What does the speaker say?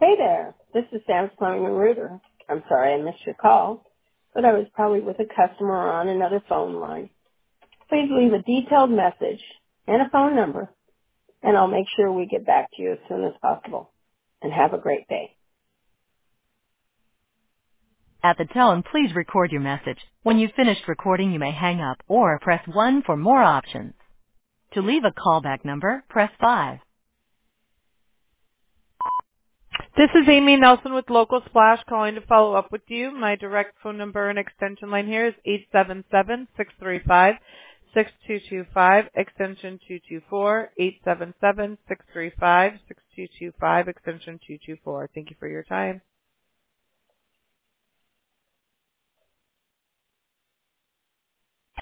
Hey there, this is Sam's Plumbing and Rooter. I'm sorry I missed your call, but I was probably with a customer or on another phone line. Please leave a detailed message and a phone number, and I'll make sure we get back to you as soon as possible. And have a great day. At the tone, please record your message. When you've finished recording, you may hang up or press 1 for more options. To leave a callback number, press 5. This is Amy Nelson with Local Splash calling to follow up with you. My direct phone number and extension line here is 877-635-6225, extension 224, 877-635-6225, extension 224. Thank you for your time.